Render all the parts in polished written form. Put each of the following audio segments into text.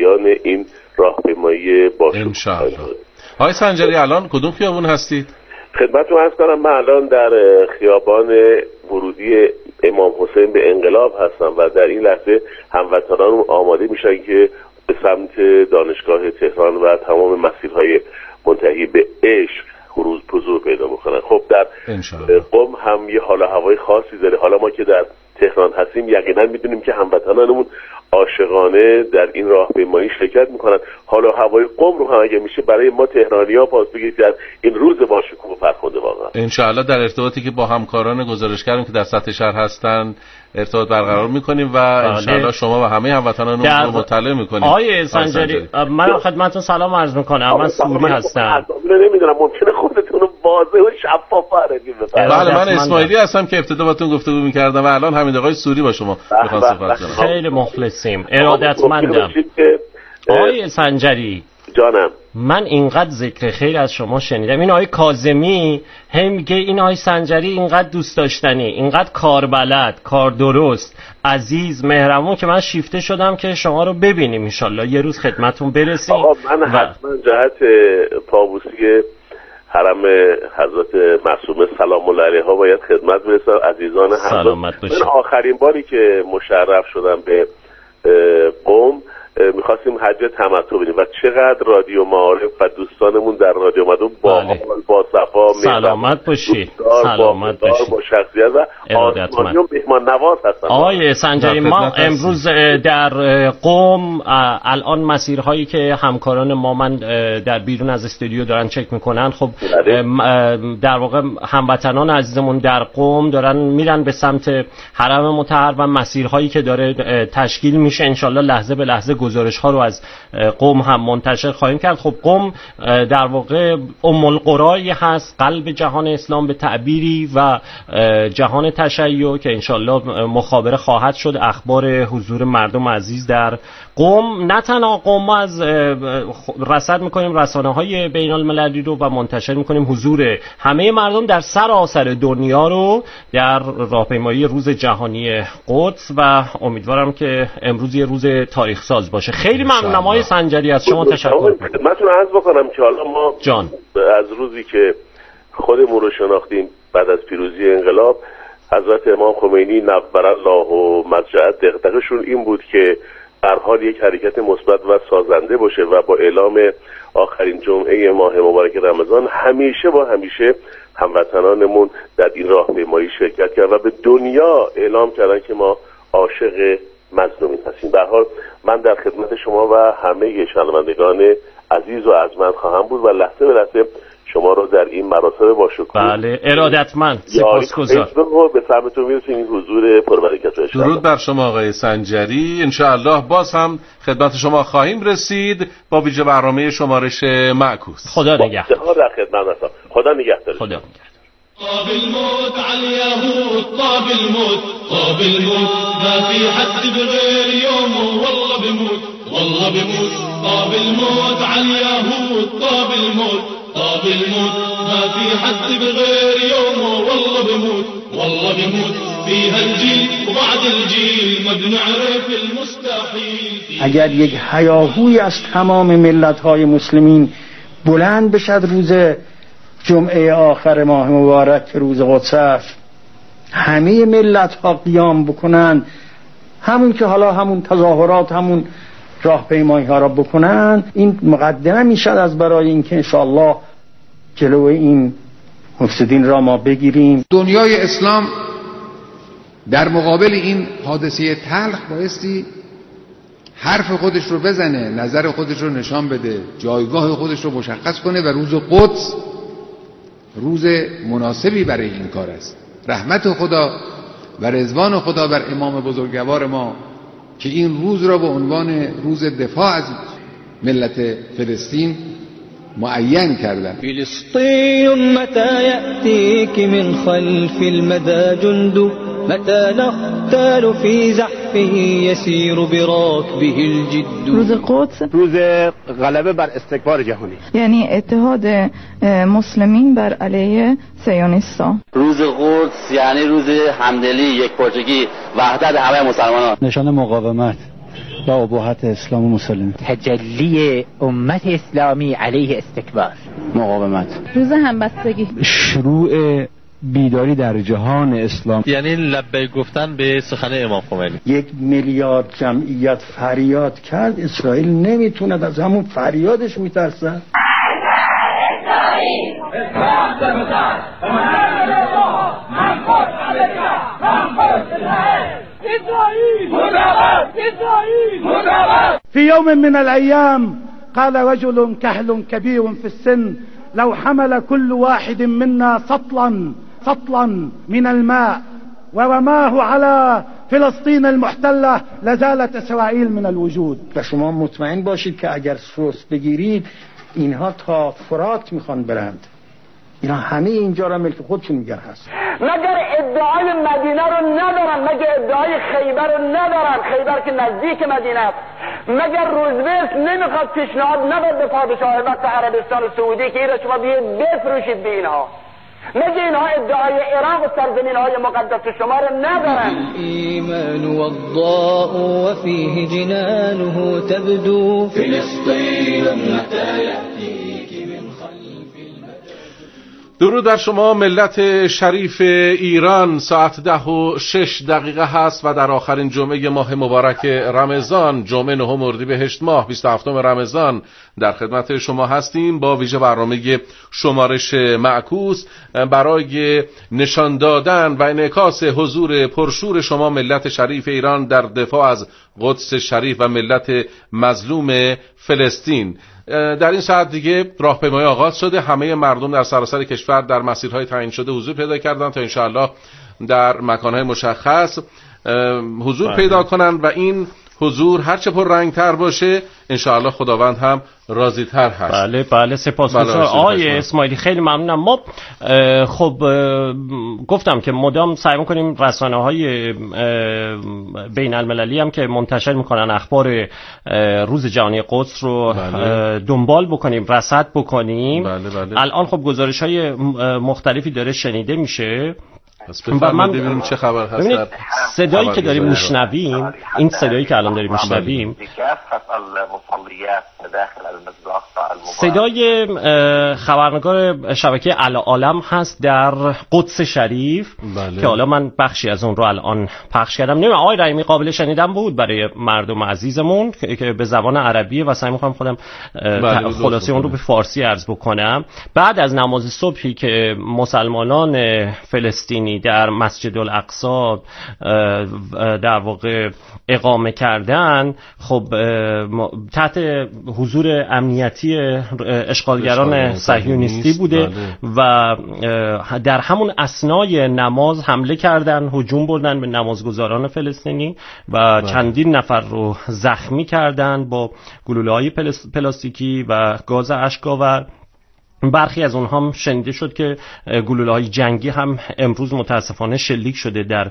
جریان این راهپیمایی باشه. انشاءالله. آقای سنجری الان کدوم خیابون هستید؟ خدمتتون عرض کنم من الان در خیابان ورودی امام حسین به انقلاب هستم و در این لحظه هموطنان آماده میشن که به سمت دانشگاه تهران و تمام مسیرهای منتهی به عشق حضور پیدا بکنن. خب در قم هم یه حال و هوای خاصی داره. حالا ما که در تهران هستیم یقینا میدونیم که هموطنانمون عاشقانه در این راهپیمایی شرکت میکنن. حالا هوای قم رو هم اگه میشه برای ما تهرانی‌ها پاس بگید در این روز باشکوه و فرخنده واقعا. انشاءالله در ارتباطی که با همکاران گزارشگرم که در سطح شهر هستن ارتباط برقرار میکنیم و انشاءالله شما و همه هموطنانمون رو مطلع میکنیم. آقای سنجری من خدمتتون سلام عرض میکنم. من سوری هستم. نمیدونم ممکنه خودتون رو واضح و شفاف بگید. بله من اسماعیلی هستم که ابتدا باهاتون گفتگو میکردم و الان حمید آقای سوری با شما میخوام صحبت کنم. خیلی مخلصیم. ارادتمندم. آقای سنجری جانم من اینقدر ذکر خیر از شما شنیدم. این آقای کاظمی هم میگه این آقای سنجری اینقدر دوست داشتنی، اینقدر کاربلد، کار درست، عزیز، مهربون که من شیفته شدم که شما رو ببینیم انشالله یه روز خدمتون برسیم. آقا من حتما جهت طاووسی حرم حضرت معصومه سلام الله علیها باید خدمت برسم. عزیزان سلامت باشید. من آخرین باری که مشرف شدم به قم میخواستیم حج تمتع بدیم و چقدر رادیو معارف و دوستانمون در رادیو مدون با صفا سلامت باشید، سلامت باشید، با شخصیت و آسمانی و مهمان نواز هستن. آقای سنجری ما امروز در قم الان مسیرهایی که همکاران ما من در بیرون از استودیو دارن چک میکنن، خب در واقع هموطنان عزیزمون در قم دارن میرن به سمت حرم مطهر و مسیرهایی که داره تشکیل میشه انشالله لحظه به لحظه گزارش ها رو از قم هم منتشر خواهیم کرد. خب قم در واقع ام القرایی هست، قلب جهان اسلام به تعبیری و جهان تشیع که انشالله مخابره خواهد شد اخبار حضور مردم عزیز در قم. نه تنها قم ما از رصد میکنیم رسانه های بین المللی رو و منتشر میکنیم حضور همه مردم در سراسر دنیا رو در راهپیمایی روز جهانی قدس و امیدوارم که امروز یه روز تاریخ ساز باشه. خیلی ممنونم آقای سنجری از شما تشکر میکنم. من عرض بکنم که حالا ما از روزی که خودمون رو شناختیم بعد از پیروزی انقلاب حضرت امام خمینی نور الله مضجعه دغدغه‌شون این بود که در حال یک حرکت مثبت و سازنده باشه و با اعلام آخرین جمعه ماه مبارک رمضان همیشه هموطنانمون در این راهپیمایی شرکت کردن و به دنیا اعلام کردن که ما عاشق مظلومین هستیم. به هر حال من در خدمت شما و همه شنوندگان عزیز و ارجمند خواهم بود و لحظه به لحظه شما رو در این مراسم باشکوه بله ارادتمند سپاسگزار به سمتون میرسیم. این حضور پربرکت و درود بر شما آقای سنجری. انشاءالله باز هم خدمت شما خواهیم رسید با ویژه برنامه شمارش معکوس. خدا نگهدار. در خدمت هستم. خدا نگهدار. خدا نگهدار. طاب الموت على اليهود طاب الموت ما في حد بغير يومه والله بموت طاب الموت على اليهود طاب الموت ما في حد بغير يومه والله بموت فيها الجيل وبعد الجيل ما بنعرف المستحيل. اگر یک هیاهوی از تمام ملت‌های مسلمین بلند بشد روز جمعه آخر ماه مبارک روز قدس است، همه ملت ها قیام بکنن، همون که حالا همون تظاهرات همون راهپیمایی ها را بکنن، این مقدمه میشد از برای اینکه انشاءالله جلوی این مفسدین را ما بگیریم. دنیای اسلام در مقابل این حادثه تلخ بایستی حرف خودش رو بزنه، نظر خودش رو نشان بده، جایگاه خودش رو مشخص کنه و روز قدس روز مناسبی برای این کار است. رحمت خدا و رضوان خدا بر امام بزرگوار ما که این روز را به عنوان روز دفاع از ملت فلسطین معین کردن. فلسطین متى یأتیک من خلف المدى جند متى نقتال في زحفه يسير براكبه الجد. روز قدس روز غلبه بر استکبار جهانی، یعنی اتحاد مسلمین بر علیه صهیونیست‌ها. روز قدس یعنی روز همدلی، یکپارچگی، وحدت همه مسلمانان، نشان مقاومت و اباحت اسلام و مسلمین. تجلی امت اسلامی علیه استکبار. مقاومت. روز همبستگی. شروع بیداری در جهان اسلام، یعنی لبیک گفتن به سخن امام خمینی. 1 میلیارد جمعیت فریاد کرد، اسرائیل نمیتونه، از همون فریادش میترسه. في يوم من الأيام قال رجل كهل كبير في السن لو حمل كل واحد منا سطلا من الماء ورماه على فلسطین المحتله لزالت اسرائیل من الوجود. و شما مطمئن باشید که اگر سوس بگیرید اینها تا فرات میخوان برند، اینا همه اینجا را ملک خودشون میگن هست. مگر ادعای مدینه رو ندارن، مگر ادعای خیبر رو ندارن، خیبر که نزدیک مدینه است. مگر روزولت نمیخواد پیشنهاد نبود به پادشاه وقت عربستان سعودی که اینا شما بیاید بفروشید به اینها؟ مگر اینها ادعای عراق و سرزمین های مقدس شما رو ندارن؟ ایمان و الضاء و فیه جنانه تبدو فلسطین متى یأتیک من خلف. درود بر شما ملت شریف ایران. ساعت 10:06 هست و در آخرین جمعه ماه مبارک رمضان، جمعه 9 اردیبهشت ماه 27 رمضان در خدمت شما هستیم با ویژه برنامه شمارش معکوس برای نشان دادن و انعکاس حضور پرشور شما ملت شریف ایران در دفاع از قدس شریف و ملت مظلوم فلسطین. در این ساعت دیگه راهپیمایی آغاز شده، همه مردم در سراسر کشور در مسیرهای تعیین شده حضور پیدا کردن تا انشاءالله در مکانهای مشخص حضور پیدا کنن و این حضور هرچه پر رنگ تر باشه انشاءالله خداوند هم راضی تر هست. بله سپاسگزارم آقای اسماعیلی، خیلی ممنونم. ما خب گفتم که مدام سعی می‌کنیم رسانه‌های بین المللی هم که منتشر می‌کنن اخبار روز جهانی قدس رو دنبال بکنیم، رصد بکنیم. الان خب گزارش‌های مختلفی داره شنیده میشه و من ببینیم چه خبر هست. صدایی که داریم میشنویم، این صدایی که الان داریم میشنویم صدای خبرنگار شبکه العالم هست در قدس شریف که حالا من بخشی از اون رو الان پخش کردم. نمیدونم آقای رحیمی قابل شنیدن بود برای مردم عزیزمون که به زبان عربیه و سعی می‌کنم خودم خلاصه اون رو به فارسی عرض بکنم. بعد از نماز صبحی که مسلمانان فلسطینی در مسجد الاقصی در واقع اقامه کردن، خب تحت حضور امنیتی اشغالگران صهیونیستی بوده و در همون اثنای نماز حمله کردن، هجوم بردن به نمازگزاران فلسطینی و چندین نفر رو زخمی کردن با گلوله‌های پلاستیکی و گاز اشک‌آور. برخی از اونها هم شنیده شد که گلوله‌های جنگی هم امروز متاسفانه شلیک شده در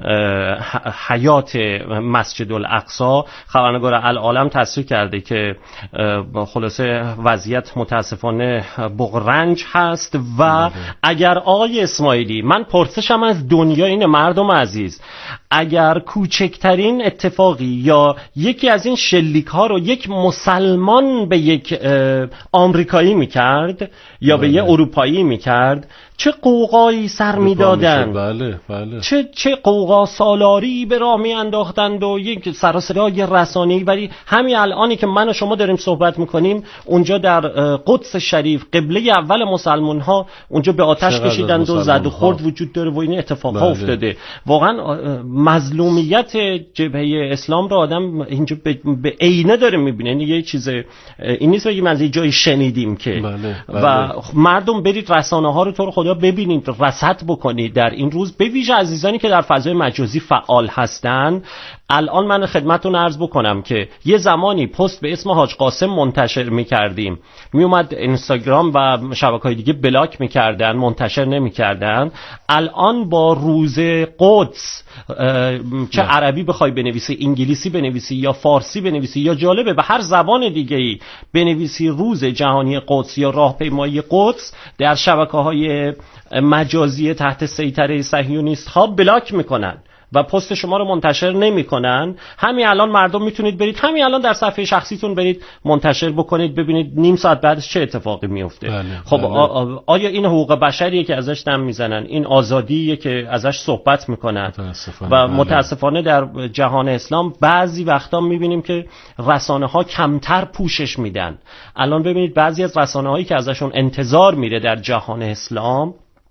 حیات مسجد الاقصی. خبرنگار العالم تصریح کرده که خلاصه وضعیت متاسفانه بغرنج هست و اگر آقای اسماعیلی، من پرسشم از دنیا اینه مردم عزیز، اگر کوچکترین اتفاقی یا یکی از این شلیک ها رو یک مسلمان به یک آمریکایی میکرد یا به یه اروپایی میکرد، چه قوقایی سر میدادن، بله. چه قوقا سالاری به راه میانداختند و یک سر و صدای رسانه‌ای. ولی همین الانی که من و شما داریم صحبت میکنیم اونجا در قدس شریف قبله اول مسلمان ها اونجا به آتش کشیدند و زد و خورد وجود داره و این اتفاقها افتاده. واقعا مظلومیت جبهه اسلام رو آدم اینجا به عینه داره میبینه. یه چیز این نیست بگیم از یه جایی شنیدیم که و مردم برید رسانه ها رو تو خدا ببینید، رصد بکنید در این روز، به ویژه عزیزانی که در فضای مجازی فعال هستن. الان من خدمتتون عرض بکنم که یه زمانی پست به اسم حاج قاسم منتشر می‌کردیم، میومد اینستاگرام و شبکه‌های دیگه بلاک می‌کردن، منتشر نمی‌کردن. الان با روز قدس چه عربی بخوای بنویسی، انگلیسی بنویسی یا فارسی بنویسی یا جالبه به هر زبان دیگه‌ای بنویسی روز جهانی قدس یا راهپیمایی قدس، در شبکه‌های مجازی تحت سیطره صهیونیست‌ها بلاک می‌کنن و پست شما رو منتشر نمی‌کنن، همین الان مردم میتونید برید همین الان در صفحه شخصیتون برید منتشر بکنید، ببینید نیم ساعت بعدش چه اتفاقی میفته. خب آیا این حقوق بشریه که ازش دم میزنن؟ این آزادیه که ازش صحبت میکنن؟ و متاسفانه در جهان اسلام بعضی وقتا میبینیم که رسانه‌ها کمتر پوشش میدن. الان ببینید بعضی از رسانه‌هایی که ازشون انتظار میره در جهان اسلام،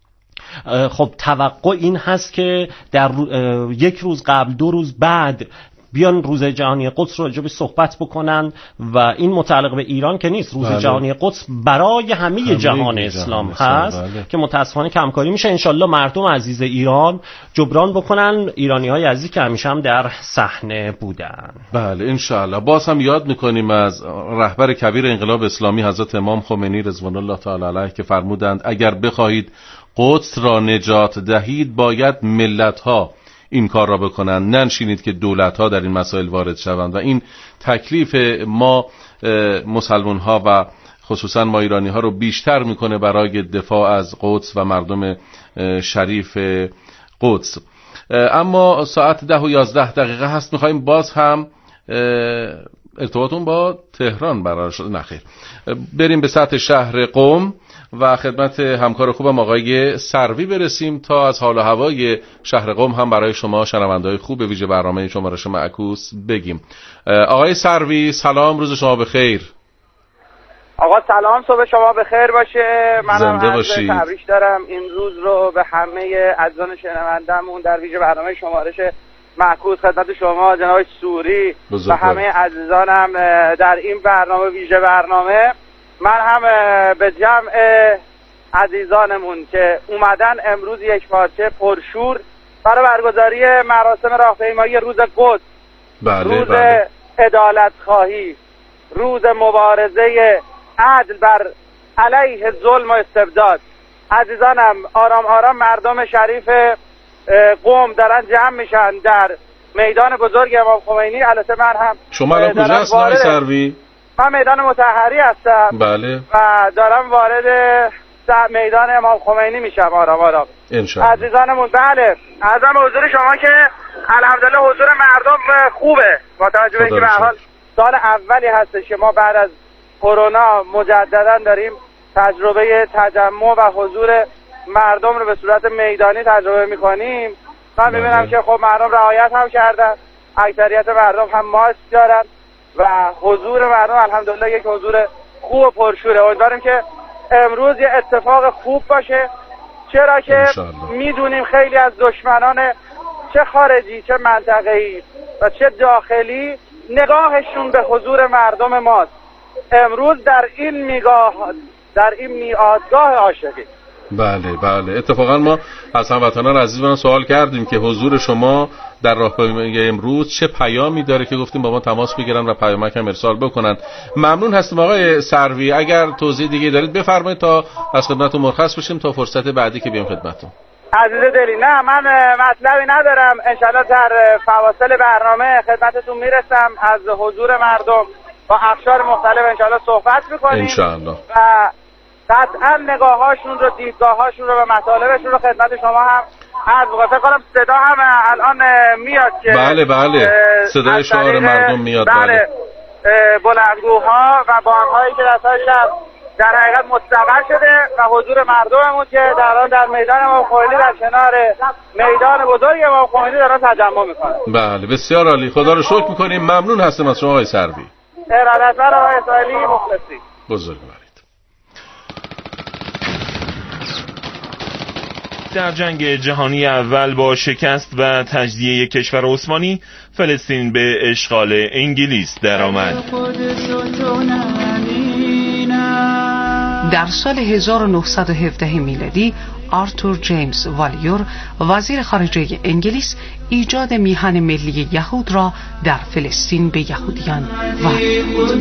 خب توقع این هست که در یک روز قبل 2 روز بعد بیان روز جهانی قدس رو راجعش صحبت بکنن و این متعلق به ایران که نیست. روز جهانی قدس برای همه جهان اسلام هست که متاسفانه کمکاری میشه. انشالله مردم عزیز ایران جبران بکنن، ایرانی‌های عزیزی که همیشه هم در صحنه بودن. بله انشالله. باز هم یاد میکنیم از رهبر کبیر انقلاب اسلامی حضرت امام خمینی رضوان الله تعالی علیه که فرمودند اگر بخواهید قدس را نجات دهید باید ملت‌ها این کار را بکنن، ننشینید که دولت‌ها در این مسائل وارد شوند. و این تکلیف ما مسلمان ها و خصوصا ما ایرانی ها رو بیشتر میکنه برای دفاع از قدس و مردم شریف قدس. اما ساعت 10:11 هست، میخواییم باز هم ارتباطون با تهران برقرار شده. نخیر، بریم به سطح شهر قم و خدمت همکار خوبم آقای سروی برسیم تا از حال و هوای شهر قم هم برای شما شنونده‌های خوب به ویژه برنامه شمارش معکوس بگیم. آقای سروی سلام، روز شما بخیر. آقا سلام، صبح شما بخیر باشه. منم عرض تبریک دارم این روز رو به همه عزیزان شنوندمون در ویژه برنامه شمارش معکوس، خدمت شما جناب سوری و همه عزیزانم در این برنامه ویژه برنامه. من هم به جمع عزیزانمون که اومدن امروز یک پارچه پرشور برای برگزاری مراسم راهپیمایی روز قدس، روز عدالت خواهی، روز مبارزه عدل بر علیه ظلم و استبداد، عزیزانم آرام آرام مردم شریف قم دارن جمع میشن در میدان بزرگ امام خمینی. البته من هم شما الان کجا هستید آقای سروی؟ من میدان مطهری هستم. بله. و دارم وارد میدان امام خمینی میشم آرام آرام. انشاءالله. عزیزانمون بله، عرضم به حضور شما که الحمدلله حضور مردم خوبه، با توجه به اینکه به هر حال سال اولی هستش که ما بعد از کرونا مجددا داریم تجربه تجمع و حضور مردم رو به صورت میدانی تجربه میکنیم. من میبینم که خب مردم رعایت هم کردن، اکثریت مردم هم ماسک دارن و حضور مردم الحمدلله یک حضور خوب و پرشوره. امیدواریم که امروز یه اتفاق خوب باشه، چرا که میدونیم خیلی از دشمنان چه خارجی چه منطقه‌ای و چه داخلی نگاهشون به حضور مردم ماست. امروز در این میادگاه عاشقی. بله بله، اتفاقا ما از هموطنان عزیزمون سوال کردیم که حضور شما در راهپیمایی امروز چه پیامی داره که گفتیم با ما تماس بگیرن و پیامک هم ارسال بکنن. ممنون هستم آقای سروی، اگر توضیح دیگه دارید بفرمایید تا از خدمتتون مرخص بشیم تا فرصت بعدی که بیام خدمتتون. عزیز دلی، نه من مطلبی ندارم، انشالله در فواصل برنامه خدمتتون میرسم، از حضور مردم با اقشار مختلف انشالله صحبت میکنیم انشالله و قطعا نگاهاشون رو، دیدگاهاشون رو و مطالبشون رو خدمت شما هم عرض می‌کنم. فکر کنم صدا هم الان میاد که بله بله صدای شعار مردم میاد. بله بلندگوها و بان‌هایی که در شهر در حقیقت مستقر شده و حضور مردممون که در میدان امام خمینی در کنار میدان بزرگ امام خمینی دارن تجمع میکنن. بله بسیار عالی، خدا رو شکر میکنیم. ممنون هستم از شما آقای سروی. ارادتمند آقای اسماعیلی، مخلصی. بزرگوارید. در جنگ جهانی اول با شکست و تجزیه کشور عثمانی، فلسطین به اشغال انگلیس درآمد. در سال 1917 میلادی آرتور جیمز والیور وزیر خارجه انگلیس ایجاد میهن ملی یهود را در فلسطین به یهودیان وعده.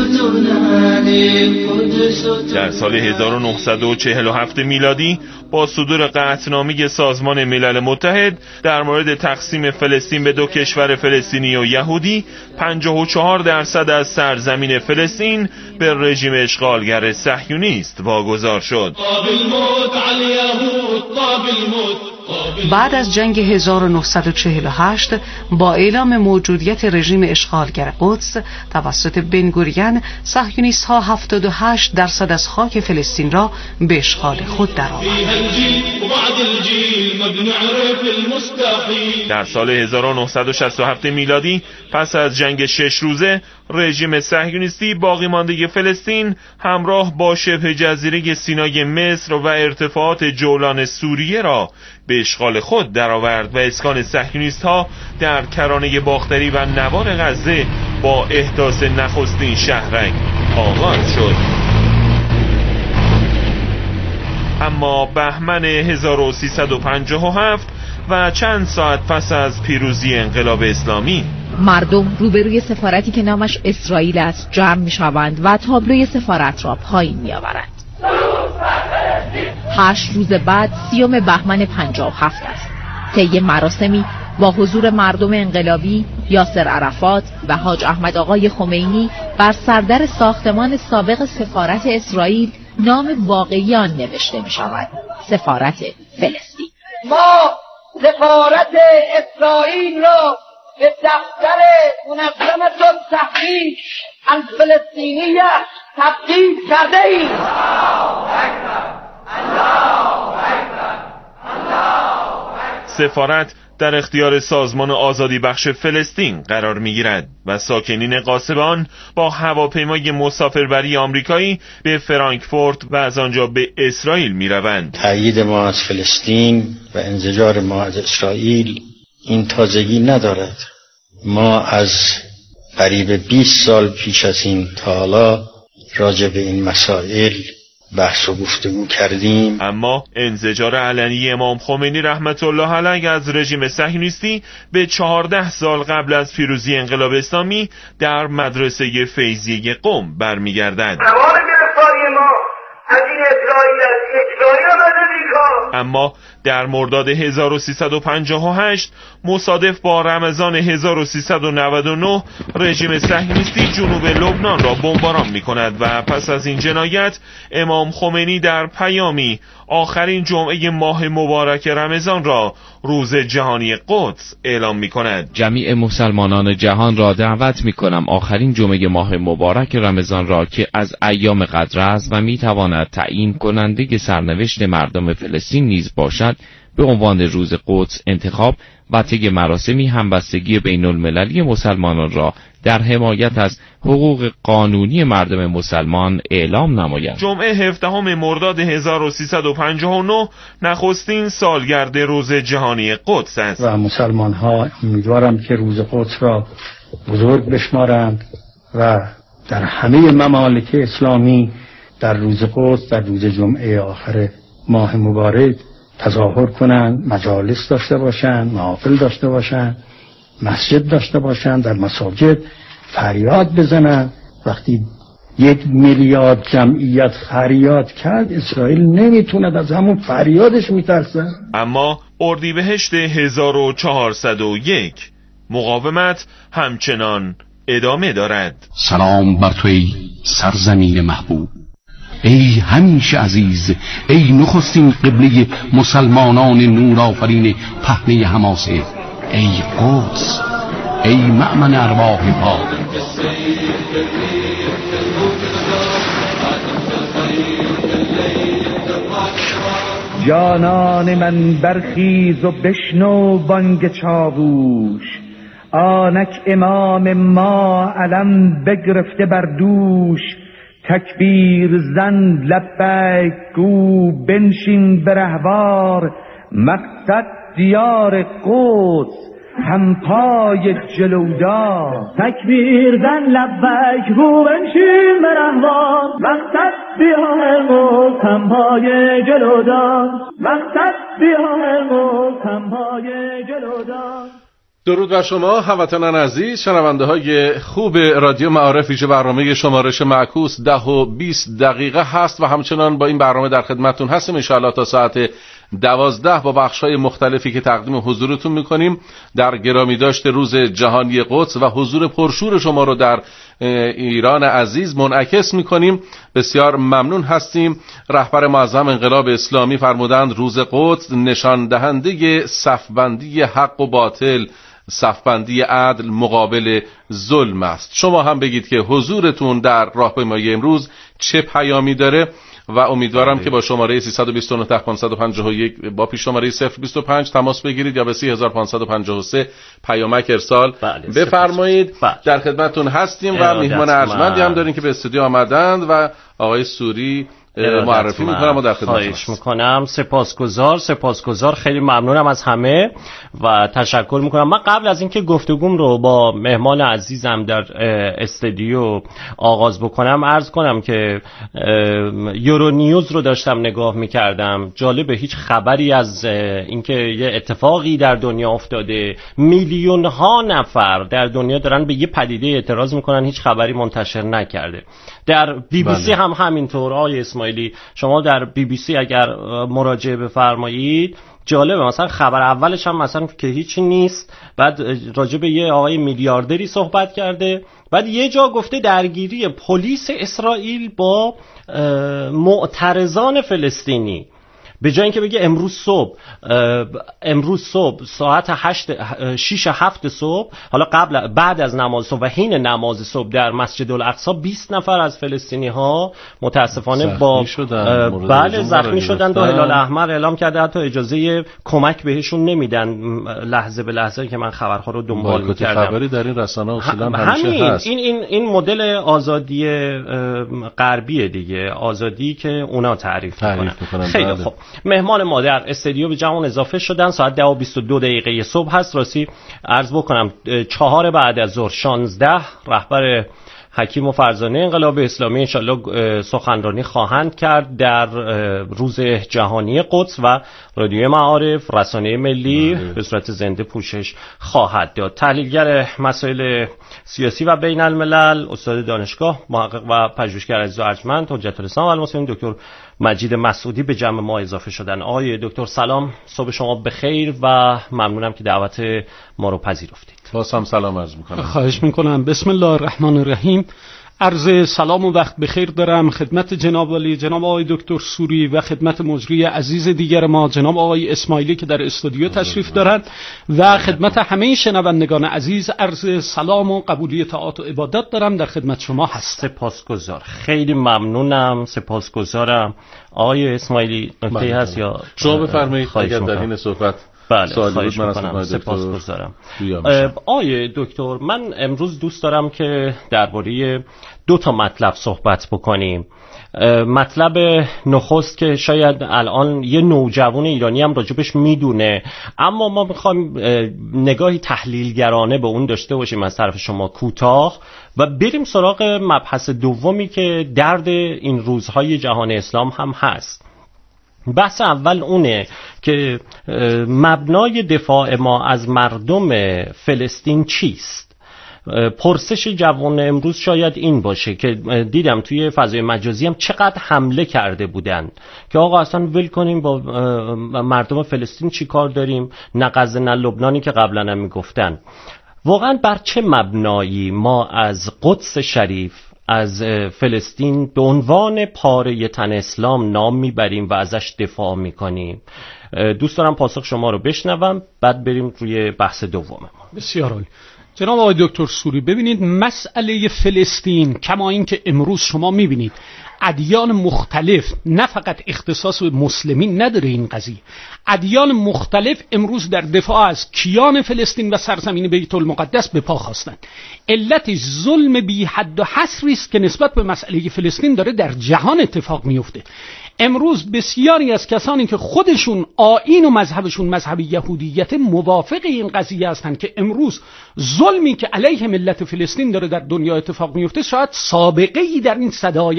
در سال 1947 میلادی با صدور قطعنامه سازمان ملل متحد در مورد تقسیم فلسطین به 2 کشور فلسطینی و یهودی 54% از سرزمین فلسطین به رژیم اشغالگر صهیونیست واگذار شد. بعد از جنگ 1948 با اعلام موجودیت رژیم اشغالگر قدس توسط بن‌گوریون، صهیونیست‌ها 78% از خاک فلسطین را به اشغال خود درآوردند. در سال 1967 میلادی پس از جنگ 6 روزه، رژیم صهیونیستی باقی مانده فلسطین همراه با شبه جزیره سینای مصر و ارتفاعات جولان سوریه را به اشغال خود درآورد و اسکان صهیونیست‌ها در کرانه باختری و نوار غزه با احداث نخستین شهرک آغاز شد. اما بهمن 1357 و چند ساعت پس از پیروزی انقلاب اسلامی، مردم روبروی سفارتی که نامش اسرائیل است جمع می‌شوند و تابلوی سفارت را پایین می‌آورند. 8 روز بعد 30 بهمن 57 است. طی مراسمی با حضور مردم انقلابی، یاسر عرفات و حاج احمد آقای خمینی بر سردر ساختمان سابق سفارت اسرائیل نام واقعی آن نوشته می‌شود: سفارت فلسطین. ما سفارت اسرائیل را به دفتر منظمة التحقیق الفلسطینیه تبدیل کرده ایم. سفارت در اختیار سازمان آزادی بخش فلسطین قرار می‌گیرد و ساکنین غاصب آن با هواپیمای مسافربری آمریکایی به فرانکفورت و از آنجا به اسرائیل می‌روند. تأیید ما از فلسطین و انزجار ما از اسرائیل این تازگی ندارد. ما از قریب 20 سال پیش از این تا حالا راجع به این مسائل بحث و گفتگو کردیم. اما انزجار علنی امام خمینی رحمت الله علیه از رژیم صهیونیستی به 14 سال قبل از پیروزی انقلاب اسلامی در مدرسه فیضیه قم برمیگردد. تمام گرفتاری ما از این اسرائیل اما در مرداد 1358 مصادف با رمضان 1399 رژیم صهیونیستی جنوب لبنان را بمباران می‌کند و پس از این جنایت امام خمینی در پیامی آخرین جمعه ماه مبارک رمضان را روز جهانی قدس اعلام می‌کند. جمیع مسلمانان جهان را دعوت می‌کنم آخرین جمعه ماه مبارک رمضان را که از ایام قدر است و می‌تواند تعیین کننده سرنوشت مردم فلسطین نیز باشد، به عنوان روز قدس انتخاب و طی مراسمی همبستگی بین المللی مسلمانان را در حمایت از حقوق قانونی مردم مسلمان اعلام نماید. جمعه 17 مرداد 1359 نخستین سالگرد روز جهانی قدس است و مسلمان ها امیدوارم که روز قدس را بزرگ بشمارند و در همه ممالک اسلامی در روز قدس، در روز جمعه آخر ماه مبارک تظاهر کنند، مجالس داشته باشند، محافل داشته باشند، مسجد داشته باشند، در مساجد فریاد بزنند. وقتی 1 میلیارد جمعیت فریاد کرد، اسرائیل نمیتوند، از همون فریادش میترسه. اما اردیبهشت 1401 مقاومت همچنان ادامه دارد. سلام بر تو ای سرزمین محبوب، ای همیشه عزیز، ای نخستین قبله مسلمانان نور آفرین پهنه حماسه، ای قدس، ای مأمن ارواح پاک. جانان من برخیز و بشنو بانگ چاووش، آنک امام ما علم بگرفته بر دوش. تکبیر زن لبیک گو بنشین به رهوار، مقصد دیار قدس همپای جلودار. تکبیر زن لبیک گو بنشین به رهوار، مقصد دیار قدس همپای جلودار. مقصد دیار قدس همپای جلودار. درود بر شما هموطنان عزیز، شنونده های خوب رادیو معارف. ویژه برنامه شمارش معکوس 10 و 20 دقیقه هست و همچنان با این برنامه در خدمتتون هستیم ان شاء الله تا ساعت 12 با بخش‌های مختلفی که تقدیم حضورتون می‌کنیم در گرامی داشت روز جهانی قدس و حضور پرشور شما رو در ایران عزیز منعکس می‌کنیم. بسیار ممنون هستیم. رهبر معظم انقلاب اسلامی فرمودند روز قدس نشان دهنده صف‌بندی حق و باطل، صف‌بندی عدل مقابل ظلم است. شما هم بگید که حضورتون در راهپیمایی امروز چه پیامی داره و امیدوارم که با شماره 329-551 با پیش شماره 025 تماس بگیرید یا به 3553 پیامک ارسال بفرمایید. در خدمتتون هستیم و میهمان ارجمندی هم داریم که به استودیو آمدند و آقای سوری معرفی میکنم و در خدمتتون میکنم. سپاسگزار، خیلی ممنونم از همه و تشکر میکنم. من قبل از اینکه گفتگوم رو با مهمان عزیزم در استودیو آغاز بکنم عرض کنم که یورو نیوز رو داشتم نگاه میکردم. جالبه، هیچ خبری از اینکه یه اتفاقی در دنیا افتاده، میلیون ها نفر در دنیا دارن به یه پدیده اعتراض میکنن، هیچ خبری منتشر نکرده. در بی بی سی هم همینطور. آقای اسماعیلی شما در بی بی سی اگر مراجعه بفرمایید جالبه، مثلا خبر اولش هم مثلا که هیچی نیست، بعد راجع به یه آقای میلیاردری صحبت کرده، بعد یه جا گفته درگیری پلیس اسرائیل با معترضان فلسطینی، به جای اینکه بگه امروز صبح ساعت 6-7 صبح، حالا بعد از نماز صبح و حین نماز صبح در مسجد الاقصی 20 نفر از فلسطینی ها متاسفانه زخمی شدن و هلال احمر اعلام کرده حتی اجازه کمک بهشون نمیدن. لحظه به لحظه که من خبرها رو دنبال می‌کردم خبری در این رسانه اصولا همیشه هست. این مدل آزادی غربیه دیگه، آزادی که اونا تعریف میکنن. خیلی خوب، مهمان ما در استودیو به جمعون اضافه شدن. ساعت 10:22 صبح هست. راستی عرض بکنم 4 بعد از ظهر 16 رهبر حکیم و فرزانه انقلاب اسلامی انشالله سخنرانی خواهند کرد در روز جهانی قدس و رادیو معارف رسانه ملی به صورت زنده پوشش خواهد داد. تحلیلگر مسائل سیاسی و بین الملل، استاد دانشگاه، محقق و پژوهشگر عزیز و ارجمند، حجت الاسلام و المسلمین دکتر مجید مسعودی به جمع ما اضافه شدن. آقای دکتر سلام، صبح شما بخیر و ممنونم که دعوت ما رو پذیرفتید. باز هم سلام عرض میکنم. خواهش میکنم. بسم الله الرحمن الرحیم. عرض سلام و وقت بخیر دارم خدمت جناب علی، جناب آقای دکتر سوری و خدمت مجری عزیز دیگر ما جناب آقای اسماعیلی که در استودیو تشریف دارند و خدمت همه شنوندگان عزیز عرض سلام و قبولی طاعات و عبادت دارم. در خدمت شما هستم. سپاسگزار، خیلی ممنونم، سپاسگزارم. آقای اسماعیلی نکته هست یا شما بفرمایید اگر در این صحبت خواهش میکنم. سپاسگزارم. آقای دکتر، من امروز دوست دارم که درباره 2 مطلب صحبت بکنیم. مطلب نخست که شاید الان یه نوجوان ایرانی هم راجبش میدونه، اما ما میخوایم نگاهی تحلیلگرانه به اون داشته باشیم از طرف شما کوتاه و بریم سراغ مبحث دومی که درد این روزهای جهان اسلام هم هست. بحث اول اونه که مبنای دفاع ما از مردم فلسطین چیست؟ پرسش جوان امروز شاید این باشه که دیدم توی فضای مجازی هم چقدر حمله کرده بودن که آقا اصلا ول کنیم، با مردم فلسطین چی کار داریم، نه غزه نه لبنانی که قبلا هم میگفتن. واقعا بر چه مبنایی ما از قدس شریف، از فلسطین به عنوان پاره تن اسلام نام میبریم و ازش دفاع میکنیم؟ دوست دارم پاسخ شما رو بشنوم، بعد بریم روی بحث دوم ما. بسیار عالی. جناب آقای دکتر سوری، ببینید مسئله فلسطین کما این که امروز شما میبینید ادیان مختلف، نه فقط اختصاص به مسلمین نداره این قضیه، ادیان مختلف امروز در دفاع از کیان فلسطین و سرزمین بیت المقدس به پا خواستند. علتش ظلم بی حد و حصری است که نسبت به مسئله فلسطین داره در جهان اتفاق میفته. امروز بسیاری از کسانی که خودشون آیین و مذهبشون مذهب یهودیت موافق این قضیه هستند که امروز ظلمی که علیه ملت فلسطین داره در دنیا اتفاق میفته شاید سابقه ای در این صدای اخیر در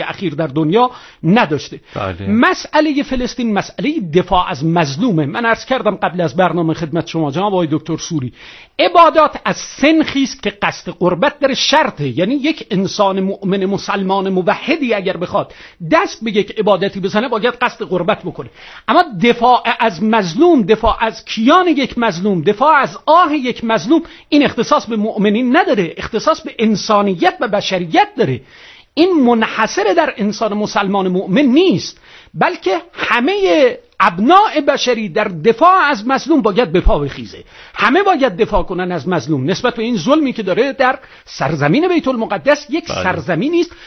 دنیا نداشته. مسئله فلسطین مسئله دفاع از مظلومه. من عرض کردم قبل از برنامه خدمت شما جناب آقای دکتر سوری، عبادات از سنخی است که قصد قربت در شرطه. یعنی یک انسان مؤمن مسلمان موحدی اگر بخواد دست به یک عبادتی بزنه باید قصد قربت بکنه. اما دفاع از مظلوم، دفاع از کیان یک مظلوم، دفاع از آه یک مظلوم، این اختصاص به مؤمنین نداره، اختصاص به انسانیت و بشریت داره. این منحصر در انسان مسلمان مؤمن نیست، بلکه همه ابناء بشری در دفاع از مظلوم باید به پا بخیزه. همه باید دفاع کنن از مظلوم نسبت به این ظلمی که داره در سرزمین بیت المقدس. یک سرزمینی است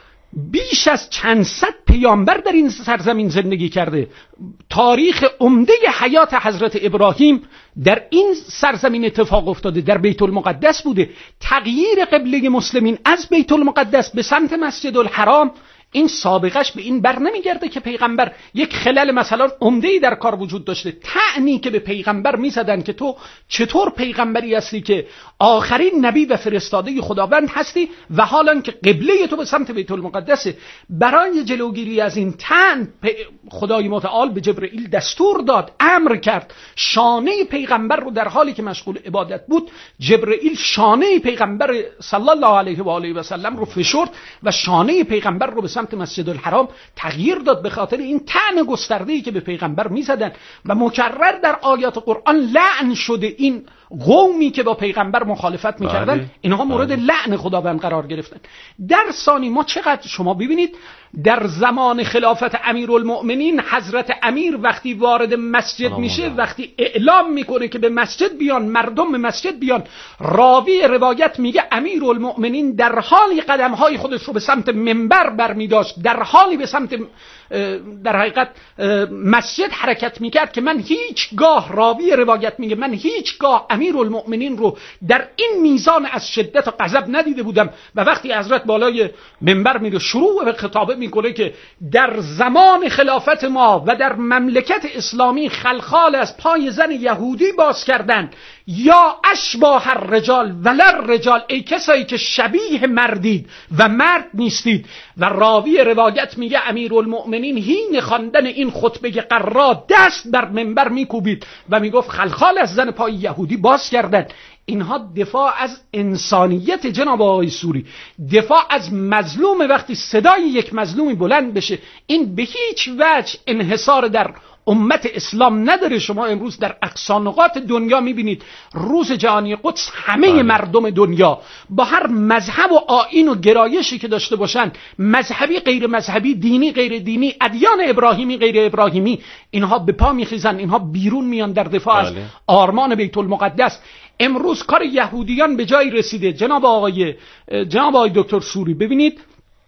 بیش از چند صد پیامبر در این سرزمین زندگی کرده. تاریخ عمده حیات حضرت ابراهیم در این سرزمین اتفاق افتاده، در بیت المقدس بوده. تغییر قبله مسلمین از بیت المقدس به سمت مسجد الحرام، این سابقش به این بر نمیگرده که پیغمبر یک خلل مثلا عمده‌ای در کار وجود داشته. طعنی که به پیغمبر میزدن که تو چطور پیغمبری هستی که آخرین نبی و فرستاده خداوند هستی و حالا که قبله تو به سمت بیت المقدسه. برای جلوگیری از این طعن خدای متعال به جبرئیل دستور داد، امر کرد شانه پیغمبر رو در حالی که مشغول عبادت بود، جبرئیل شانه پیغمبر صلی الله علیه و آله و سلم رو فشرد و شانه پیغمبر رو به سمت مسجد الحرام تغییر داد به خاطر این طعن گسترده‌ای که به پیغمبر میزدن. و مکرر در آیات قرآن لعن شده این قومی که با پیغمبر مخالفت میکردن، اینها مورد لعن خداوند قرار گرفتن. در ثانی ما چقدر شما ببینید در زمان خلافت امیرالمؤمنین حضرت امیر وقتی وارد مسجد میشه، وقتی اعلام میکنه که به مسجد بیان، مردم به مسجد بیان، راوی روایت میگه امیرالمؤمنین در حالی قدمهای خودش رو به سمت منبر برمیداشت، در حالی به سمت در حقیقت مسجد حرکت میکرد که من هیچگاه، راوی روایت میگه من هیچگاه امیرالمؤمنین رو در این میزان از شدت و غضب ندیده بودم. و وقتی حضرت بالای منبر میره شروع به خطابه میکنه که در زمان خلافت ما و در مملکت اسلامی خلخال از پای زن یهودی باز کردن، یا اشباه الرجال ولر رجال، ای کسایی که شبیه مردید و مرد نیستید. و راوی روایت میگه امیرالمؤمنین حین خواندن این خطبه قرا دست بر منبر میکوبید و میگفت خلخال از زن پای یهودی باز کردن. اینها دفاع از انسانیت جناب آقای سوری، دفاع از مظلوم. وقتی صدای یک مظلومی بلند بشه، این به هیچ وجه انحصار در امت اسلام نداره. شما امروز در اقصی نقاط دنیا میبینید روز جهانی قدس همه مردم دنیا با هر مذهب و آیین و گرایشی که داشته باشن، مذهبی غیر مذهبی، دینی غیر دینی، ادیان ابراهیمی غیر ابراهیمی، اینها به پا میخیزن، اینها بیرون میان در دفاع از آرمان بیت المقدس. امروز کار یهودیان به جایی رسیده جناب آقای دکتر سوری، ببینید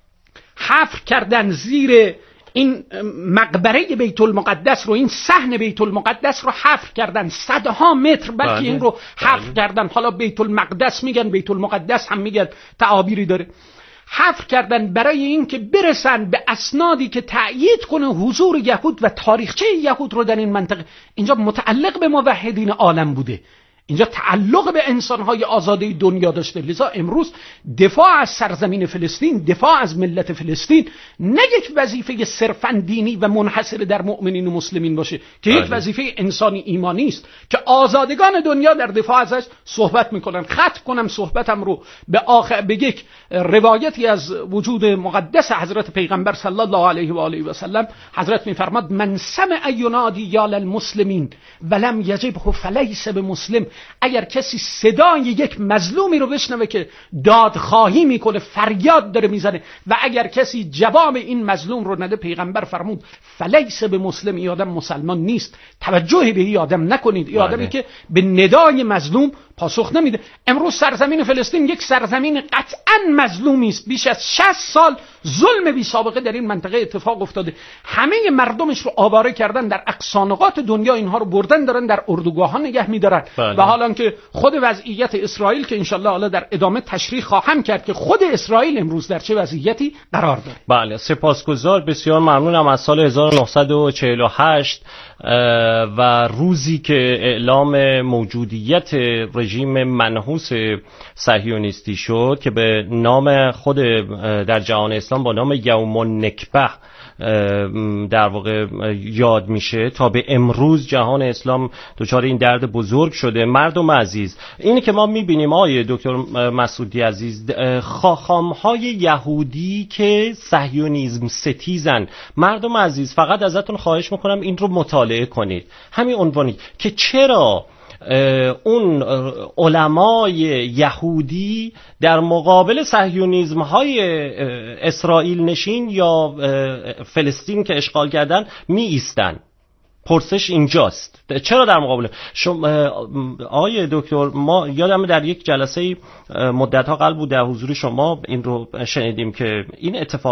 حفر کردن زیر این مقبره بیت المقدس رو، این صحن بیت المقدس رو حفر کردن صدها متر، بلکه این رو حفر کردن. حالا بیت المقدس میگن، بیت المقدس هم میگن، تعابیری داره. حفر کردن برای این که برسن به اسنادی که تأیید کنه حضور یهود و تاریخچه یهود رو در این منطقه. اینجا متعلق به موحدین عالم بوده، اینجا تعلق به انسانهای آزاده دنیا داشته. لذا امروز دفاع از سرزمین فلسطین، دفاع از ملت فلسطین نه یک وظیفه صرفاً دینی و منحصر در مؤمنین و مسلمین باشه که یک وظیفه انسانی ایمانی است که آزادگان دنیا در دفاع ازش صحبت میکنن. ختم کنم صحبتم رو به یک روایتی از وجود مقدس حضرت پیغمبر صلی الله علیه و آله و سلم. حضرت میفرماد من سمع ینادی یا للمسلمین ولم یجبه فلیس بمسلم. اگر کسی صدای یک مظلومی رو بشنوه که دادخواهی میکنه، فریاد داره میزنه، و اگر کسی جواب این مظلوم رو نده، پیغمبر فرمود فلیس به مسلم، این آدم مسلمان نیست. توجه به این آدم نکنید، این آدمی که به ندای مظلوم پاسخ نمیده. امروز سرزمین فلسطین یک سرزمین قطعاً مظلومی است. بیش از 60 سال ظلم بی سابقه در این منطقه اتفاق افتاده. همه مردمش رو آواره کردن در اقصی نقاط دنیا، اینها رو بردن دارن در اردوگاه‌ها نگه می‌دارن. و حالا که خود وضعیت اسرائیل که انشالله حالا در ادامه تشریح خواهم کرد که خود اسرائیل امروز در چه وضعیتی قرار داره. بله، سپاسگزار، بسیار ممنونم. از سال 1948 و روزی که اعلام موجودیت رژیم منحوس صهیونیستی شد که به نام خود در جهان اسلام با نام یوم النکبه در واقع یاد میشه، تا به امروز جهان اسلام دچار این درد بزرگ شده. مردم عزیز، اینی که ما میبینیم آقای دکتر مسعودی عزیز، خاخامهای یهودی که صهیونیسم ستیزن، مردم عزیز فقط ازتون خواهش میکنم این رو مطالعه کنید، همین عنوانی که چرا اون علمای یهودی در مقابل صهیونیسم های اسرائیل نشین یا فلسطین که اشغال کردن می ایستن. پرسش اینجاست، چرا در مقابل آقای دکتر، ما یادم در یک جلسه مدت‌ها قبل بود در حضور شما این رو شنیدیم که این اتفاق